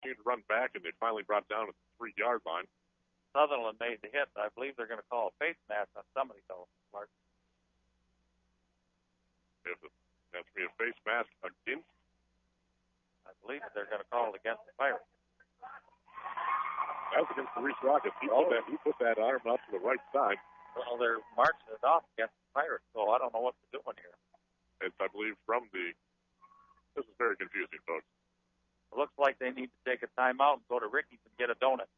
continued to run back, and they finally brought down at the 3-yard line. Sutherland made the hit. I believe they're going to call a face mask on somebody, though, Mark. If it has to be a face mask against, I believe they're going to call it against the Pirates. That was against the Reese Rockets. He put that arm out to the right side. Well, they're marching it off against the Pirates, so I don't know what they're doing here. It's, I believe, from the... This is very confusing, folks. It looks like they need to take a timeout and go to Ricky's and get a donut.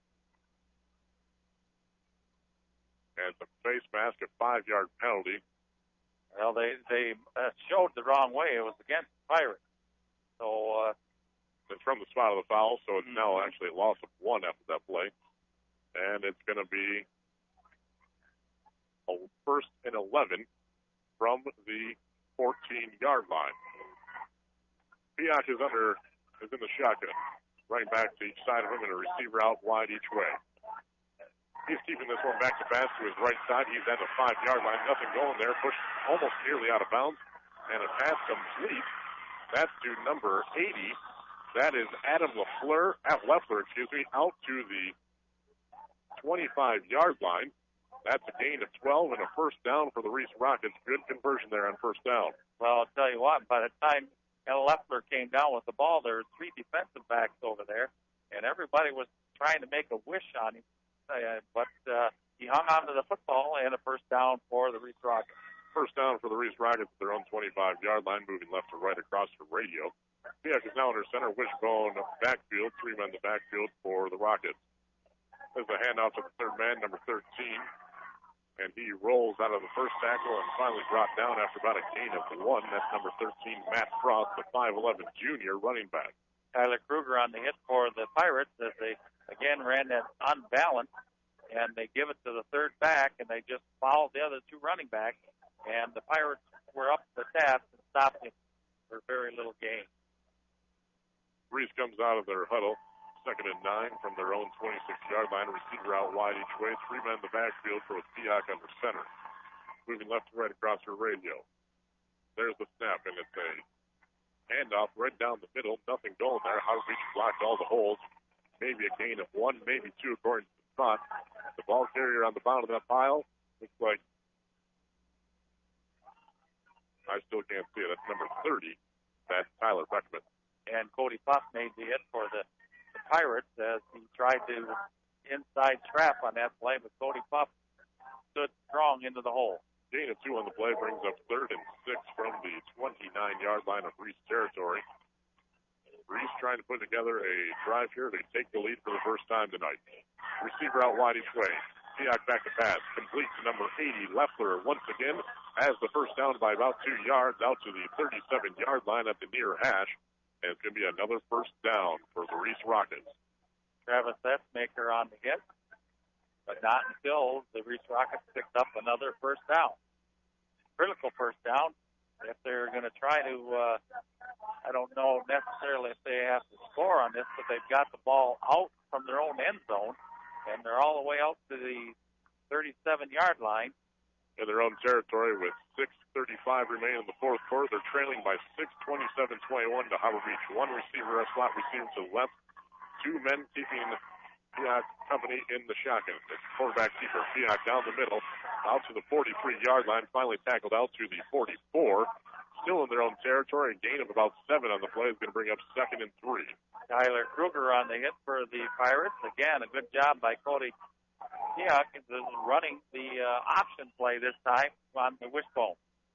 And the face mask, a 5-yard penalty. Well, they showed the wrong way. It was against the Pirates. So it's from the spot of the foul, so it's now actually a loss of 1 after that play. And it's going to be a 1st and 11 from the 14-yard line. Piak is in the shotgun. Running back to each side of him and a receiver out wide each way. He's keeping this one back to pass to his right side. He's at the 5-yard line. Nothing going there. Pushed almost nearly out of bounds. And a pass complete. That's to number 80. That is Adam Leffler, out to the 25-yard line. That's a gain of 12 and a first down for the Reese Rockets. Good conversion there on first down. Well, I'll tell you what, by the time Leffler came down with the ball, there were 3 defensive backs over there, and everybody was trying to make a wish on him. But he hung on to the football and a first down for the Reese Rockets. First down for the Reese Rockets at their own 25-yard line, moving left to right across the radio. Piak is now under center, wishbone backfield, 3 men in the backfield for the Rockets. There's a handoff to the third man, number 13. And he rolls out of the first tackle and finally brought down after about a gain of 1. That's number 13, Matt Frost, the 5'11 junior running back. Tyler Kruger on the hit for the Pirates as they, again, ran that unbalanced, and they give it to the third back, and they just followed the other 2 running backs, and the Pirates were up to the task and stopped him for very little gain. Reese comes out of their huddle. 2nd and 9 from their own 26-yard line. Receiver out wide each way. 3 men in the backfield for Piak under center. Moving left to right across your radio. There's the snap, and it's a handoff right down the middle. Nothing going there. Howard-Beach blocked all the holes. Maybe a gain of 1, maybe 2 according to the spot. The ball carrier on the bottom of that pile looks like, I still can't see it. That's number 30. That's Tyler Beckman. And Cody Puff made the hit for the Pirates as he tried to inside trap on that play, but Cody Puff stood strong into the hole. Gain of 2 on the play brings up 3rd and 6 from the 29-yard line of Reese territory. Reese trying to put together a drive here to take the lead for the first time tonight. Receiver out wide each way. Piak back to pass. Complete to number 80, Leffler once again has the first down by about 2 yards out to the 37-yard line at the near hash. And it's going to be another first down for the Reese Rockets. Travis Etsmaker on the hit, but not until the Reese Rockets picked up another first down. Critical first down if they're going to try to, I don't know necessarily if they have to score on this, but they've got the ball out from their own end zone, and they're all the way out to the 37-yard line. In their own territory with 6:35 remaining in the fourth quarter. They're trailing by 6, 27-21 to Harbor Beach. 1 receiver, a slot receiver to the left. 2 men keeping Piak company in the shotgun. It's quarterback keeper Piak down the middle, out to the 43-yard line, finally tackled out to the 44. Still in their own territory, a gain of about 7 on the play is going to bring up 2nd and 3. Tyler Kruger on the hit for the Pirates. Again, a good job by Cody Piak is running the option play this time on the wishbone.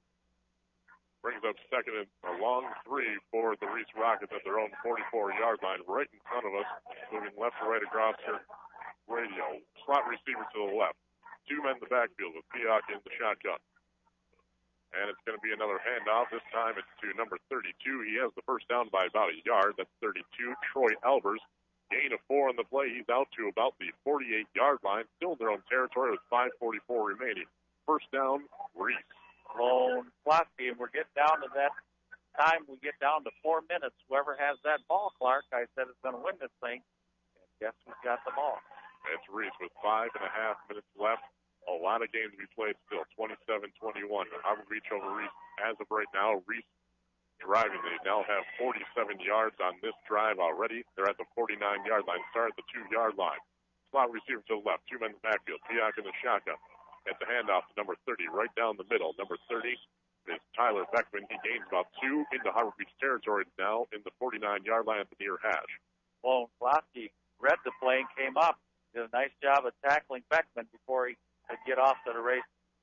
Brings up 2nd and a long 3 for the Reese Rockets at their own 44-yard line, right in front of us, moving left to right across the radio. Slot receiver to the left. 2 men in the backfield with Piak in the shotgun. And it's going to be another handoff. This time it's to number 32. He has the first down by about a yard. That's 32. Troy Albers. Gain of 4 on the play. He's out to about the 48-yard line. Still in their own territory with 5:44 remaining. First down, Reese. Lone Flosky, and we're getting down to that time. We get down to 4 minutes. Whoever has that ball, Clark, I said is going to win this thing. And guess who's got the ball? It's Reese with 5.5 minutes left. A lot of games to be played still. 27-21. Harbor Beach over Reese as of right now. Reese driving. They now have 47 yards on this drive already. They're at the 49-yard line. Start at the 2-yard line. Slot receiver to the left. 2 men in the backfield. Piak in the shotgun. At the handoff to number 30, right down the middle. Number 30 is Tyler Beckman. He gains about 2 into Harbor Beach territory now in the 49-yard line at the near hash. Sloan Klosky read the play and came up. Did a nice job of tackling Beckman before he could get off to the race.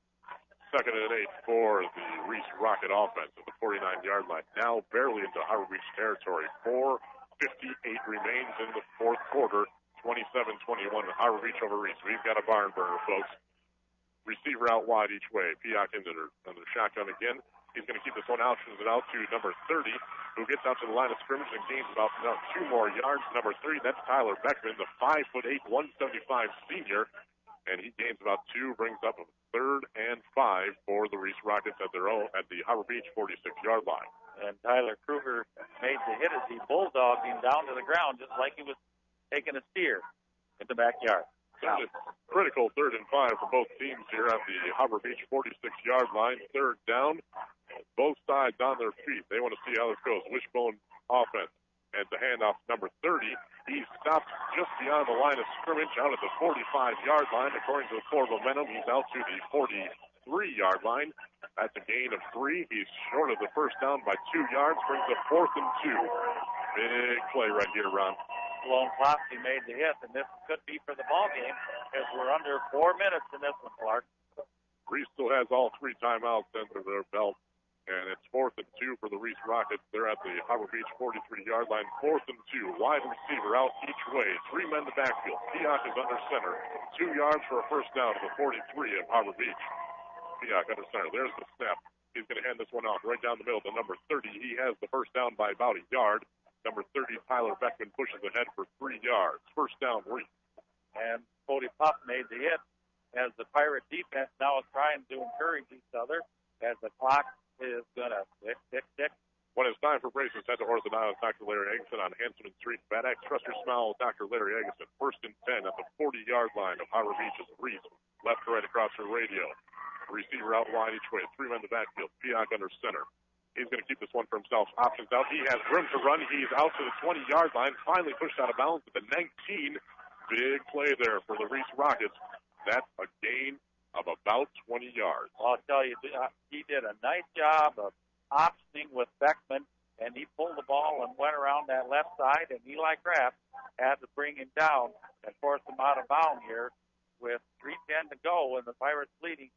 2nd and 8 for the Reese Rocket offense at the 49-yard line. Now barely into Harbor Beach territory. 4:58 remains in the fourth quarter. 27-21 Harbor Beach over Reese. We've got a barn burner, folks. Receiver out wide each way. Piak into the shotgun again. He's going to keep this one out. Sends it out to number 30, who gets out to the line of scrimmage and gains about 2 more yards. Number 3, that's Tyler Beckman, the 5'8", 175 senior. And he gains about 2, brings up a 3rd and 5 for the Reese Rockets at their own at the Harbor Beach 46-yard line. And Tyler Kruger made the hit as he bulldogged him down to the ground, just like he was taking a steer in the backyard. Critical 3rd and 5 for both teams here at the Harbor Beach 46-yard line. 3rd down. Both sides on their feet. They want to see how this goes. Wishbone offense. And the handoff number 30. He stops just beyond the line of scrimmage out at the 45-yard line. According to the Ford Momentum, he's out to the 43-yard line. That's a gain of 3. He's short of the first down by 2 yards. Brings up 4th and 2. Big play right here, Ron. Sloan Klosky made the hit, and this could be for the ball game as we're under 4 minutes in this one, Clark. Reese still has all 3 timeouts under their belt, and it's 4th and 2 for the Reese Rockets. They're at the Harbor Beach 43-yard line. 4th and 2, wide receiver out each way. 3 men in the backfield. Piak is under center. 2 yards for a first down to the 43 of Harbor Beach. Piak under center. There's the snap. He's going to hand this one off right down the middle to number 30. He has the first down by about a yard. Number 30, Tyler Beckman, pushes ahead for 3 yards. First down, Reese. And Cody Puff made the hit as the Pirate defense now is trying to encourage each other as the clock is going to tick. When it's time for braces, head to orthodontist Dr. Larry Eggleston on Hanselman Street. Bad Axe, trust your smile with Dr. Larry Eggleston. 1st and 10 at the 40-yard line of Harbor Beach is Reese. Left to right across her radio. Receiver out wide each way. 3 men in the backfield. Piak under center. He's going to keep this one for himself. Options out. He has room to run. He's out to the 20-yard line. Finally pushed out of bounds at the 19. Big play there for the Reese Rockets. That's a gain of about 20 yards. Well, I'll tell you, he did a nice job of optioning with Beckman, and he pulled the ball and went around that left side, and Eli Kraft had to bring him down and force him out of bounds here with 3:10 to go, and the Pirates leading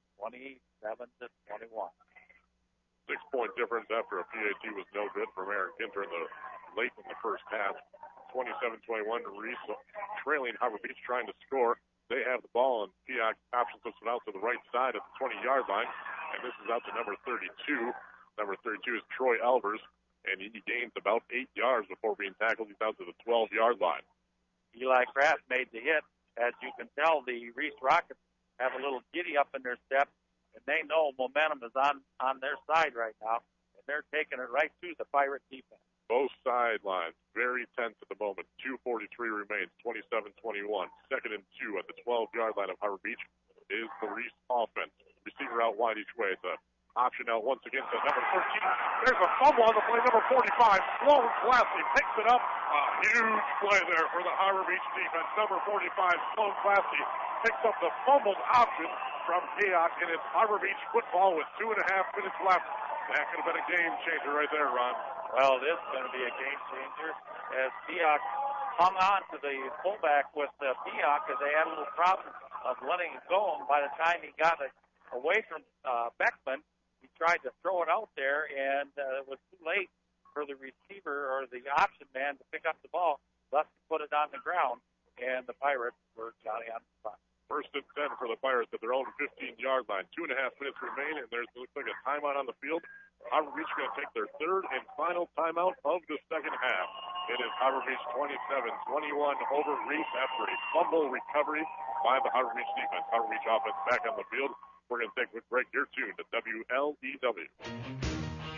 27-21. 6-point difference after a PAT was no good from Aaron Ginter late in the first half. 27-21, Reese trailing Harbor Beach trying to score. They have the ball, and Piak options this one out to the right side at the 20-yard line, and this is out to number 32. Number 32 is Troy Albers, and he gains about 8 yards before being tackled. He's out to the 12-yard line. Eli Kraft made the hit. As you can tell, the Reese Rockets have a little giddy up in their step, and they know momentum is on their side right now, and they're taking it right to the Pirate defense. Both sidelines very tense at the moment. 2:43 remains, 27-21. 2nd and 2 at the 12-yard line of Harbor Beach is the Reese offense. Receiver out wide each way. It's a option out once again to number 13. There's a fumble on the play, number 45. Sloan Klosky picks it up. A huge play there for the Harbor Beach defense. Number 45, Sloan Klosky, picks up the fumbled option from Piak, and it's Harbor Beach football with 2.5 minutes left. That could have been a game changer right there, Ron. Well, this is going to be a game changer as Piak hung on to the fullback with Piak as they had a little problem of letting it go. And by the time he got it away from Beckman, he tried to throw it out there, and it was too late for the receiver or the option man to pick up the ball, thus put it on the ground, and the Pirates were Johnny on the spot. 1st and 10 for the Pirates at their own 15-yard line. 2.5 minutes remain, and there's looks like a timeout on the field. Harbor Beach going to take their 3rd and final timeout of the second half. It is Harbor Beach 27-21 over Reese after a fumble recovery by the Harbor Beach defense. Harbor Beach offense back on the field. We're going to take a quick break. You're tuned to WLEW.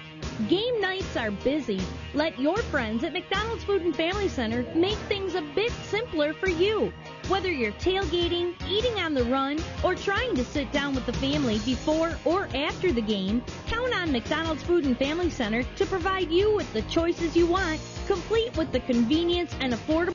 Game nights are busy. Let your friends at McDonald's Food and Family Center make things a bit simpler for you. Whether you're tailgating, eating on the run, or trying to sit down with the family before or after the game, count on McDonald's Food and Family Center to provide you with the choices you want, complete with the convenience and affordable